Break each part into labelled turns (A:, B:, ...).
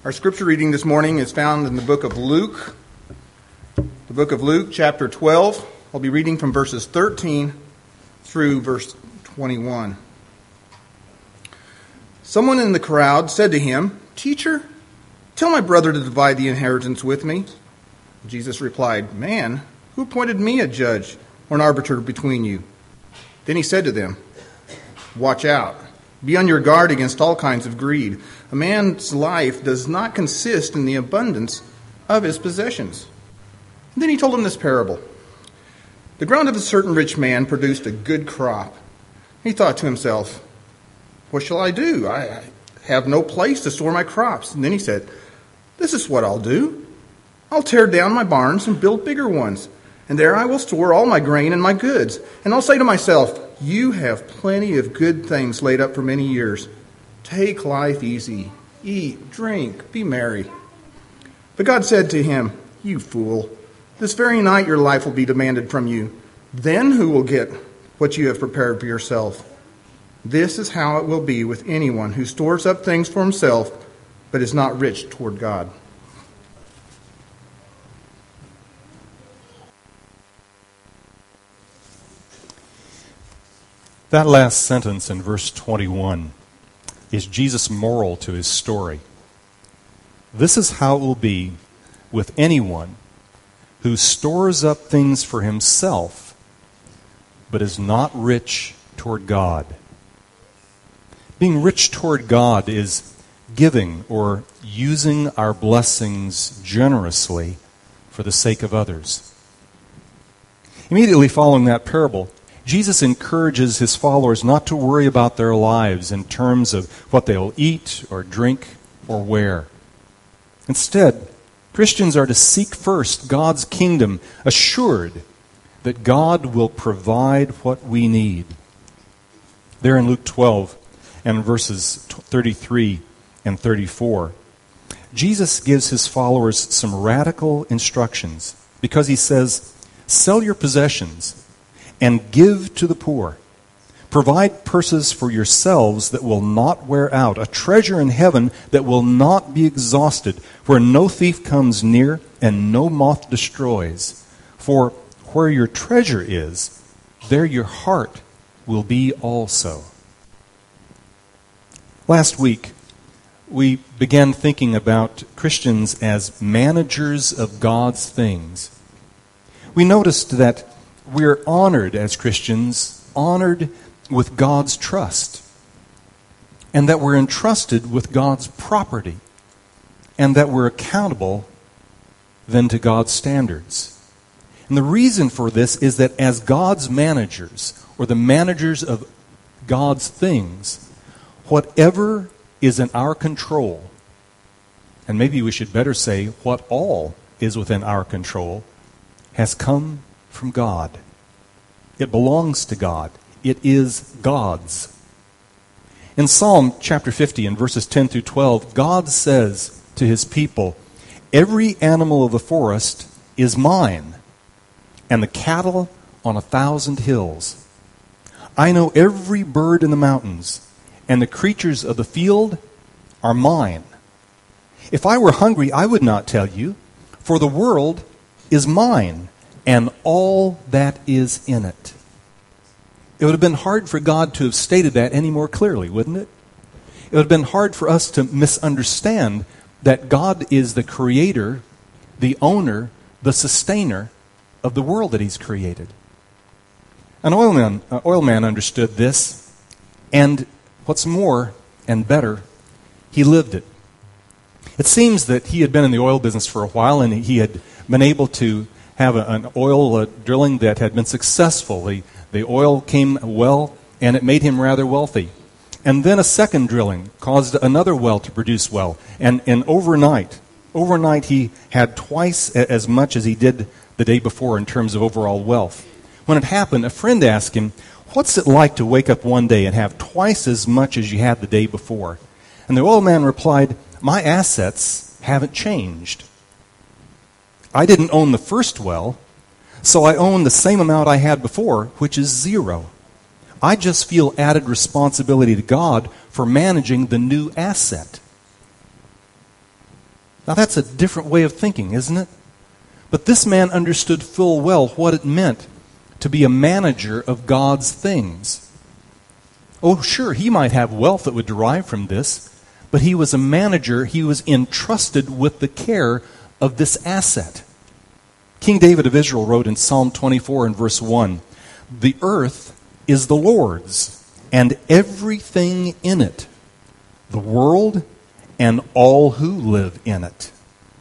A: Our scripture reading this morning is found in the book of Luke. The book of Luke, chapter 12. I'll be reading from verses 13 through verse 21. Someone in the crowd said to him, "Teacher, tell my brother to divide the inheritance with me." Jesus replied, "Man, who appointed me a judge or an arbiter between you?" Then he said to them, "Watch out. Be on your guard against all kinds of greed. A man's life does not consist in the abundance of his possessions." And then he told him this parable. The ground of a certain rich man produced a good crop. He thought to himself, "What shall I do? I have no place to store my crops." And then he said, "This is what I'll do. I'll tear down my barns and build bigger ones. And there I will store all my grain and my goods. And I'll say to myself, you have plenty of good things laid up for many years. Take life easy. Eat, drink, be merry." But God said to him, "You fool, this very night your life will be demanded from you. Then who will get what you have prepared for yourself? This is how it will be with anyone who stores up things for himself, but is not rich toward God."
B: That last sentence in verse 21 is Jesus' moral to his story. This is how it will be with anyone who stores up things for himself, but is not rich toward God. Being rich toward God is giving or using our blessings generously for the sake of others. Immediately following that parable, Jesus encourages his followers not to worry about their lives in terms of what they'll eat or drink or wear. Instead, Christians are to seek first God's kingdom, assured that God will provide what we need. There in Luke 12 and verses 33 and 34, Jesus gives his followers some radical instructions because he says, "Sell your possessions and give to the poor. Provide purses for yourselves that will not wear out, a treasure in heaven that will not be exhausted, where no thief comes near and no moth destroys. For where your treasure is, there your heart will be also." Last week, we began thinking about Christians as managers of God's things. We noticed that we're honored as Christians, honored with God's trust, and that we're entrusted with God's property, and that we're accountable then to God's standards. And the reason for this is that as God's managers, or the managers of God's things, whatever is in our control, and maybe we should better say what all is within our control, has come from God. It belongs to God. It is God's. In Psalm chapter 50 and verses 10 through 12, God says to his people, "Every animal of the forest is mine, and the cattle on 1,000 hills. I know every bird in the mountains, and the creatures of the field are mine. If I were hungry, I would not tell you, for the world is mine, and all that is in it." It would have been hard for God to have stated that any more clearly, wouldn't it? It would have been hard for us to misunderstand that God is the creator, the owner, the sustainer of the world that he's created. An oil man understood this, and what's more and better, he lived it. It seems that he had been in the oil business for a while, and he had been able to have an oil drilling that had been successful. The oil came well, and it made him rather wealthy. And then a second drilling caused another well to produce well. And overnight he had twice as much as he did the day before in terms of overall wealth. When it happened, a friend asked him, "What's it like to wake up one day and have twice as much as you had the day before?" And the oil man replied, "My assets haven't changed. I didn't own the first well, so I own the same amount I had before, which is zero. I just feel added responsibility to God for managing the new asset." Now that's a different way of thinking, isn't it? But this man understood full well what it meant to be a manager of God's things. Oh, sure, he might have wealth that would derive from this, but he was a manager. He was entrusted with the care of this asset. King David of Israel wrote in Psalm 24 and verse 1, "The earth is the Lord's, and everything in it, the world and all who live in it."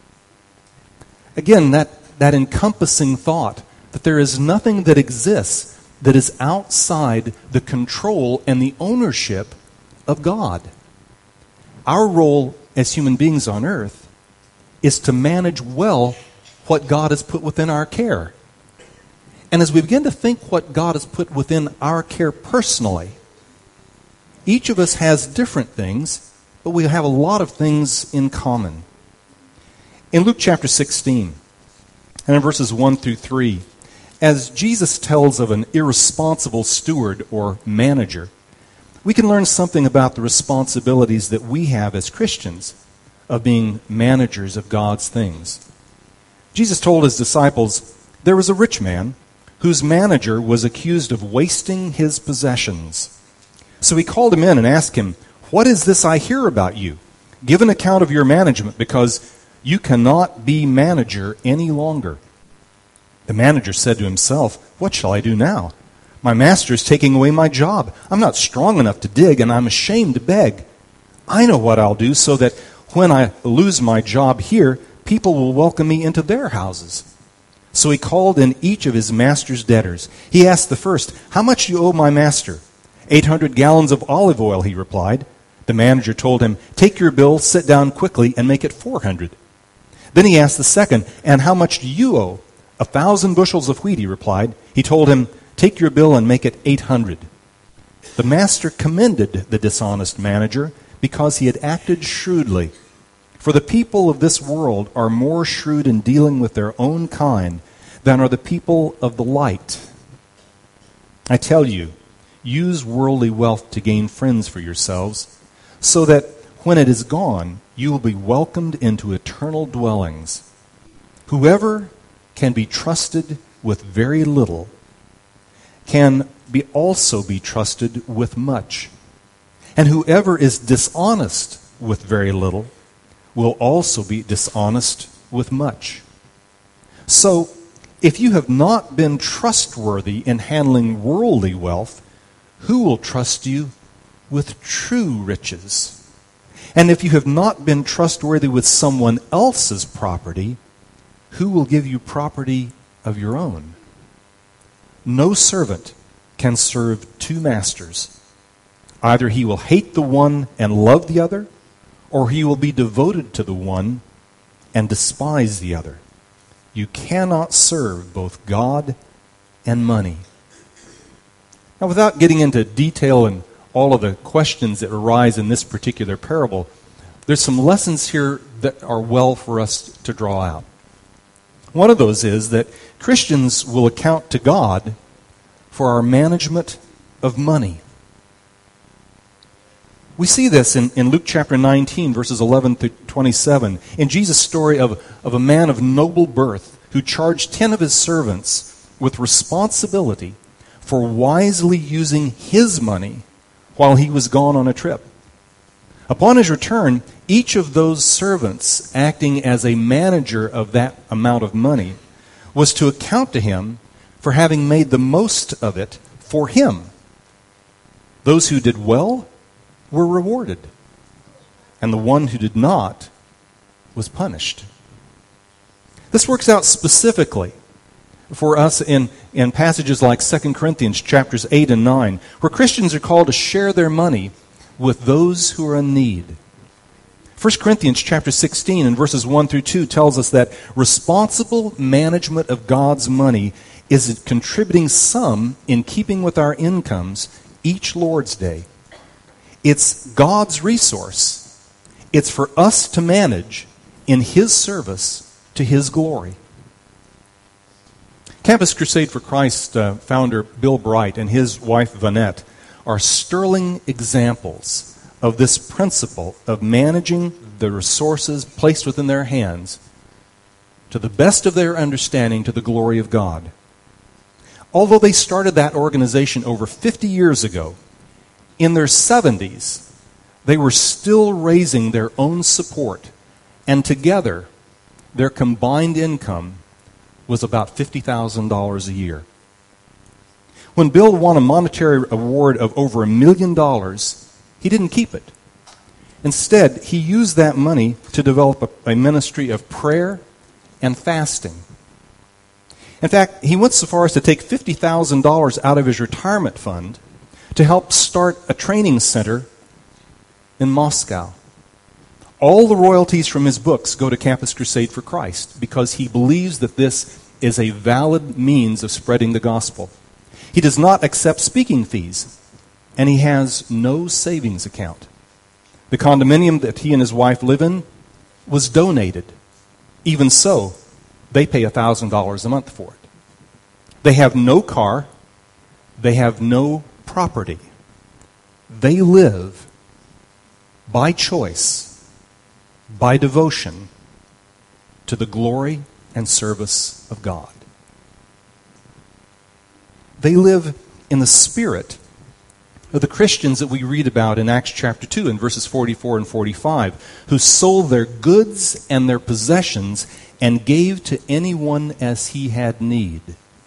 B: Again, that encompassing thought that there is nothing that exists that is outside the control and the ownership of God. Our role as human beings on earth is to manage well what God has put within our care. And as we begin to think what God has put within our care personally, each of us has different things, but we have a lot of things in common. In Luke chapter 16, and in verses 1 through 3, as Jesus tells of an irresponsible steward or manager, we can learn something about the responsibilities that we have as Christians of being managers of God's things. Jesus told his disciples, there was a rich man whose manager was accused of wasting his possessions. So he called him in and asked him, "What is this I hear about you? Give an account of your management, because you cannot be manager any longer." The manager said to himself, "What shall I do now? My master is taking away my job. I'm not strong enough to dig, and I'm ashamed to beg. I know what I'll do so that when I lose my job here, people will welcome me into their houses." So he called in each of his master's debtors. He asked the first, "How much do you owe my master?" 800 gallons of olive oil, he replied. The manager told him, "Take your bill, sit down quickly, and make it 400. Then he asked the second, "And how much do you owe?" 1,000 bushels of wheat, he replied. He told him, "Take your bill and make it 800. The master commended the dishonest manager because he had acted shrewdly. For the people of this world are more shrewd in dealing with their own kind than are the people of the light. I tell you, use worldly wealth to gain friends for yourselves, so that when it is gone, you will be welcomed into eternal dwellings. Whoever can be trusted with very little can also be trusted with much. And whoever is dishonest with very little will also be dishonest with much. So, if you have not been trustworthy in handling worldly wealth, who will trust you with true riches? And if you have not been trustworthy with someone else's property, who will give you property of your own? No servant can serve two masters. Either he will hate the one and love the other, or he will be devoted to the one and despise the other. You cannot serve both God and money. Now, without getting into detail and all of the questions that arise in this particular parable, there's some lessons here that are well for us to draw out. One of those is that Christians will account to God for our management of money. We see this in Luke chapter 19, verses 11 through 27, in Jesus' story of a man of noble birth who charged 10 of his servants with responsibility for wisely using his money while he was gone on a trip. Upon his return, each of those servants, acting as a manager of that amount of money, was to account to him for having made the most of it for him. Those who did well were rewarded, and the one who did not was punished. This works out specifically for us in passages like 2 Corinthians chapters 8 and 9, where Christians are called to share their money with those who are in need. 1 Corinthians chapter 16 and verses 1 through 2 tells us that responsible management of God's money is contributing some in keeping with our incomes each Lord's Day. It's God's resource. It's for us to manage in His service to His glory. Campus Crusade for Christ founder Bill Bright and his wife Vanette are sterling examples of this principle of managing the resources placed within their hands to the best of their understanding to the glory of God. Although they started that organization over 50 years ago, in their 70s, they were still raising their own support, and together, their combined income was about $50,000 a year. When Bill won a monetary award of over $1 million, he didn't keep it. Instead, he used that money to develop a ministry of prayer and fasting. In fact, he went so far as to take $50,000 out of his retirement fund to help start a training center in Moscow. All the royalties from his books go to Campus Crusade for Christ because he believes that this is a valid means of spreading the gospel. He does not accept speaking fees, and he has no savings account. The condominium that he and his wife live in was donated. Even so, they pay $1,000 a month for it. They have no car. They have no property. They live by choice, by devotion, to the glory and service of God. They live in the spirit of the Christians that we read about in Acts chapter 2 in verses 44 and 45, who sold their goods and their possessions and gave to anyone as he had need.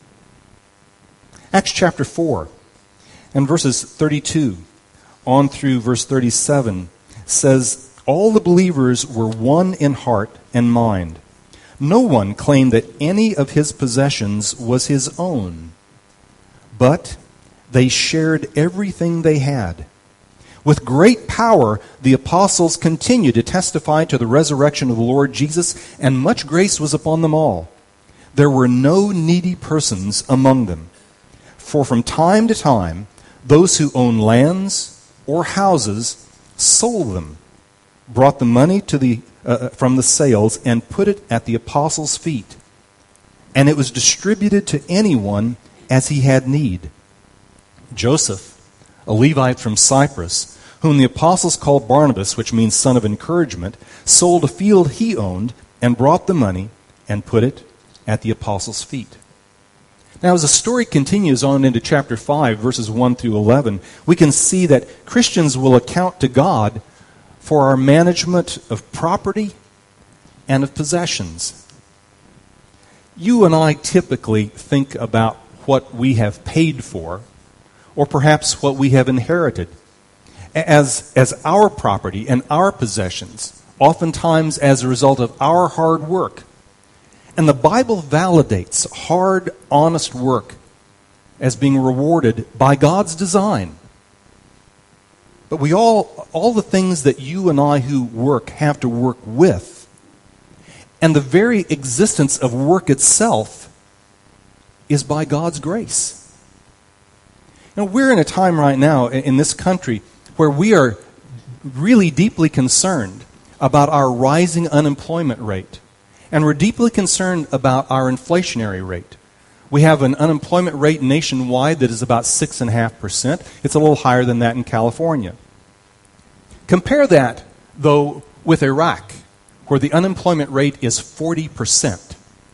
B: Acts chapter 4 and verses 32 on through verse 37 says, all the believers were one in heart and mind. No one claimed that any of his possessions was his own, but they shared everything they had. With great power, the apostles continued to testify to the resurrection of the Lord Jesus, and much grace was upon them all. There were no needy persons among them. For from time to time, those who owned lands or houses sold them, brought the money from the sales, and put it at the apostles' feet. And it was distributed to anyone as he had need. Joseph, a Levite from Cyprus, whom the apostles called Barnabas, which means son of encouragement, sold a field he owned and brought the money and put it at the apostles' feet. Now, as the story continues on into chapter 5, verses 1 through 11, we can see that Christians will account to God for our management of property and of possessions. You and I typically think about what we have paid for, or perhaps what we have inherited, as our property and our possessions, oftentimes as a result of our hard work. And the Bible validates hard, honest work as being rewarded by God's design. But we all the things that you and I who work have to work with, and the very existence of work itself is by God's grace. You know, we're in a time right now in this country where we are really deeply concerned about our rising unemployment rate. And we're deeply concerned about our inflationary rate. We have an unemployment rate nationwide that is about 6.5%. It's a little higher than that in California. Compare that, though, with Iraq, where the unemployment rate is 40%.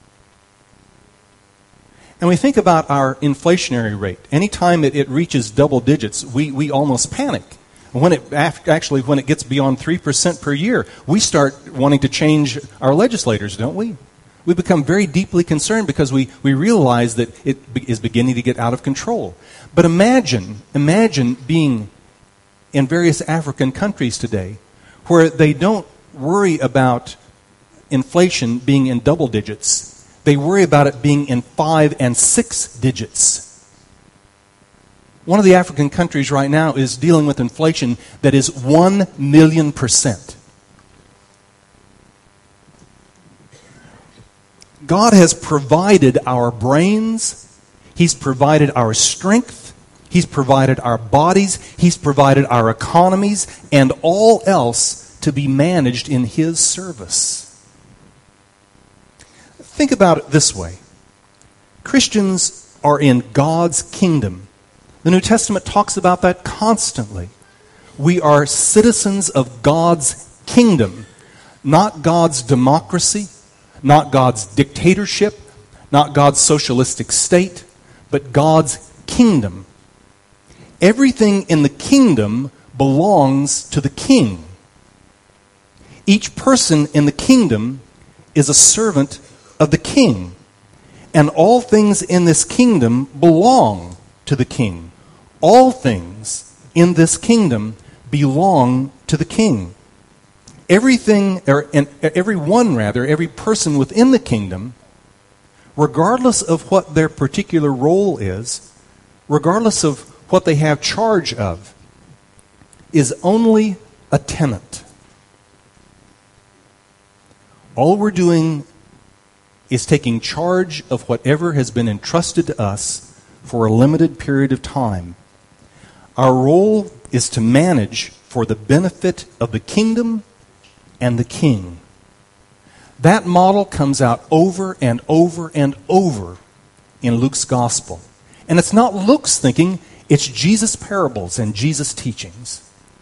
B: And we think about our inflationary rate. Anytime it reaches double digits, we almost panic. When it gets beyond 3% per year, we start wanting to change our legislators, don't we? We become very deeply concerned because we realize that it is beginning to get out of control. But imagine being in various African countries today where they don't worry about inflation being in double digits. They worry about it being in 5 and 6 digits. One of the African countries right now is dealing with inflation that is 1,000,000%. God has provided our brains. He's provided our strength. He's provided our bodies. He's provided our economies and all else to be managed in His service. Think about it this way. Christians are in God's kingdom. The New Testament talks about that constantly. We are citizens of God's kingdom. not God's democracy, not God's dictatorship, not God's socialistic state, but God's kingdom. Everything in the kingdom belongs to the king. Each person in the kingdom is a servant of the king. And all things in this kingdom belong to the king. All things in this kingdom belong to the king. Every person within the kingdom, regardless of what their particular role is, regardless of what they have charge of, is only a tenant. All we're doing is taking charge of whatever has been entrusted to us for a limited period of time. Our role is to manage for the benefit of the kingdom and the king. That model comes out over and over and over in Luke's gospel. And it's not Luke's thinking, it's Jesus' parables and Jesus' teachings.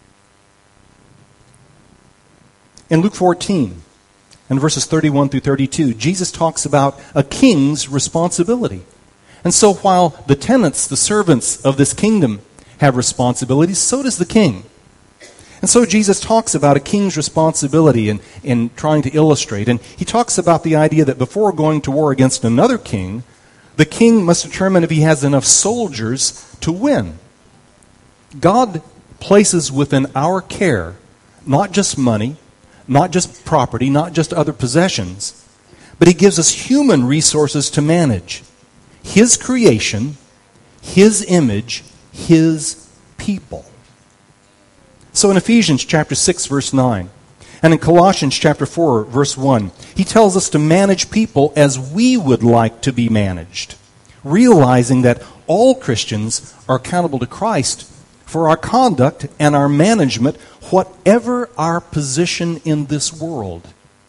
B: In Luke 14, and verses 31 through 32, Jesus talks about a king's responsibility. And so while the tenants, the servants of this kingdom, have responsibilities, so does the king. And so Jesus talks about a king's responsibility in trying to illustrate. And he talks about the idea that before going to war against another king, the king must determine if he has enough soldiers to win. God places within our care not just money, not just property, not just other possessions, but he gives us human resources to manage. His creation, his image, his people. So in Ephesians chapter 6, verse 9, and in Colossians chapter 4, verse 1, he tells us to manage people as we would like to be managed, realizing that all Christians are accountable to Christ for our conduct and our management, whatever our position in this world.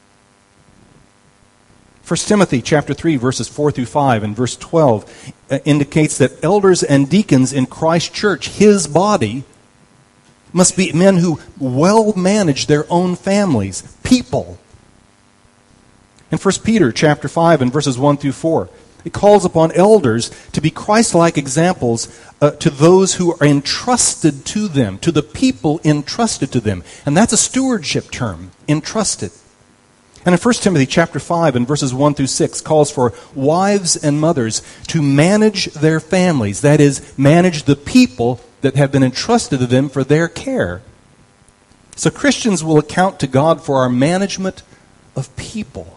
B: 1 Timothy chapter 3, verses 4 through 5 and verse 12 indicates that elders and deacons in Christ's church, his body, must be men who well manage their own families, people. In 1 Peter chapter 5 and verses 1 through 4, it calls upon elders to be Christ-like examples to those who are entrusted to them, to the people entrusted to them. And that's a stewardship term, entrusted. And in 1 Timothy chapter 5 and verses 1 through 6 calls for wives and mothers to manage their families, that is, manage the people that have been entrusted to them for their care. So Christians will account to God for our management of people.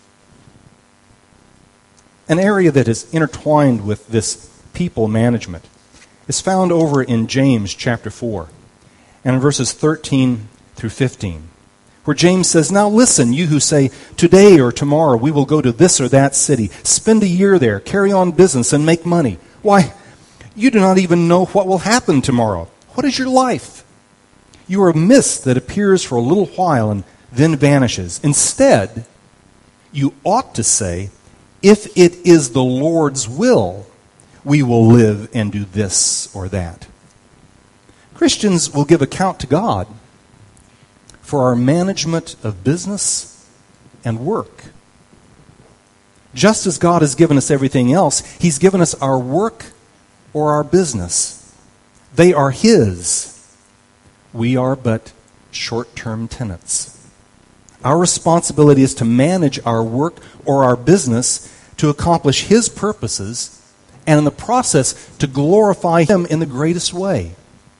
B: An area that is intertwined with this people management is found over in James chapter 4 and in verses 13 through 15, where James says, "Now listen, you who say, 'Today or tomorrow we will go to this or that city, spend a year there, carry on business, and make money.' Why, you do not even know what will happen tomorrow. What is your life? You are a mist that appears for a little while and then vanishes. Instead, you ought to say, 'If it is the Lord's will, we will live and do this or that.'" Christians will give account to God for our management of business and work. Just as God has given us everything else, he's given us our work or our business. They are his. We are but short-term tenants. Our responsibility is to manage our work or our business to accomplish his purposes and in the process to glorify him in the greatest way.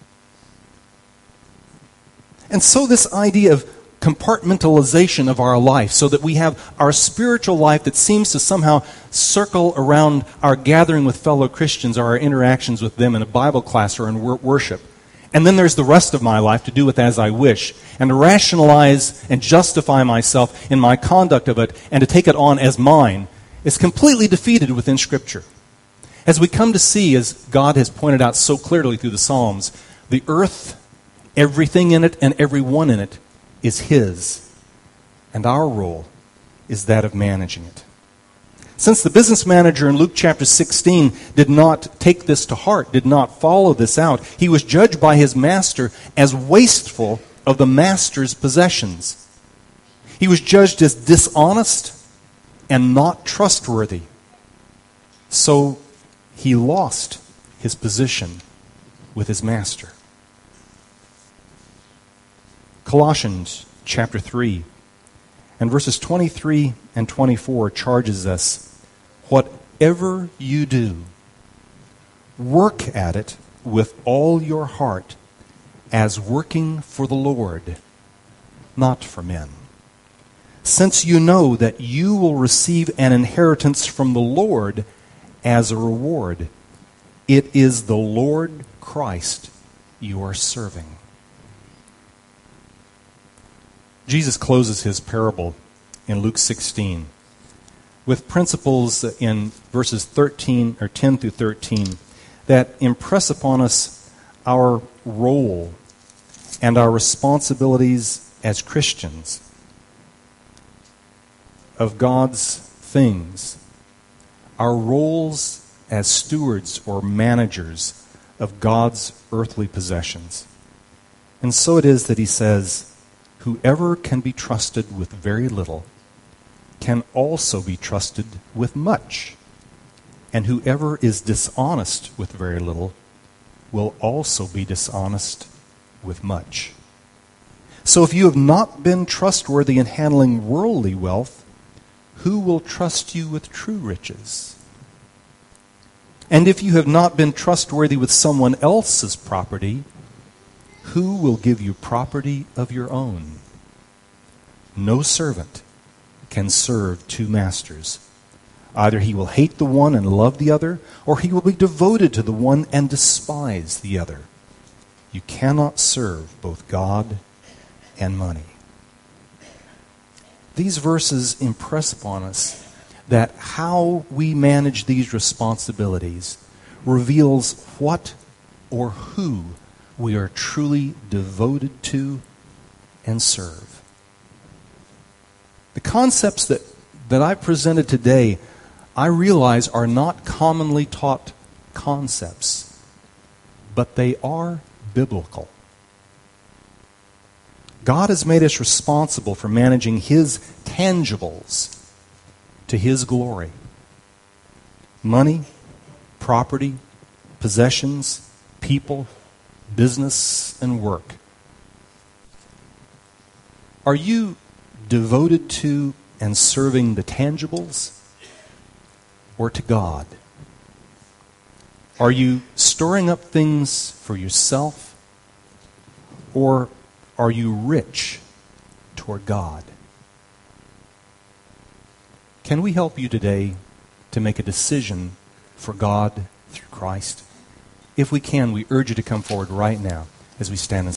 B: And so this idea of compartmentalization of our life so that we have our spiritual life that seems to somehow circle around our gathering with fellow Christians or our interactions with them in a Bible class or in worship. And then there's the rest of my life to do with as I wish and to rationalize and justify myself in my conduct of it and to take it on as mine is completely defeated within Scripture. As we come to see, as God has pointed out so clearly through the Psalms, the earth, everything in it and everyone in it is his. And our role is that of managing it. Since the business manager in Luke chapter 16 did not take this to heart, did not follow this out, he was judged by his master as wasteful of the master's possessions. He was judged as dishonest and not trustworthy. So he lost his position with his master. Colossians chapter 3 and verses 23 and 24 charges us, whatever you do, work at it with all your heart as working for the Lord, not for men. Since you know that you will receive an inheritance from the Lord as a reward. It is the Lord Christ you are serving. Jesus closes his parable in Luke 16 with principles in verses 10 through 13 that impress upon us our role and our responsibilities as Christians of God's things, our roles as stewards or managers of God's earthly possessions. And so it is that he says, whoever can be trusted with very little can also be trusted with much. And whoever is dishonest with very little will also be dishonest with much. So if you have not been trustworthy in handling worldly wealth, who will trust you with true riches? And if you have not been trustworthy with someone else's property, who will give you property of your own? No servant can serve two masters. Either he will hate the one and love the other, or he will be devoted to the one and despise the other. You cannot serve both God and money. These verses impress upon us that how we manage these responsibilities reveals what or who we are truly devoted to and serve. The concepts that I presented today, I realize are not commonly taught concepts, but they are biblical. God has made us responsible for managing His tangibles to His glory. Money, property, possessions, people, business, and work. Are you devoted to and serving the tangibles or to God? Are you storing up things for yourself, or are you rich toward God? Can we help you today to make a decision for God through Christ? If we can, we urge you to come forward right now as we stand and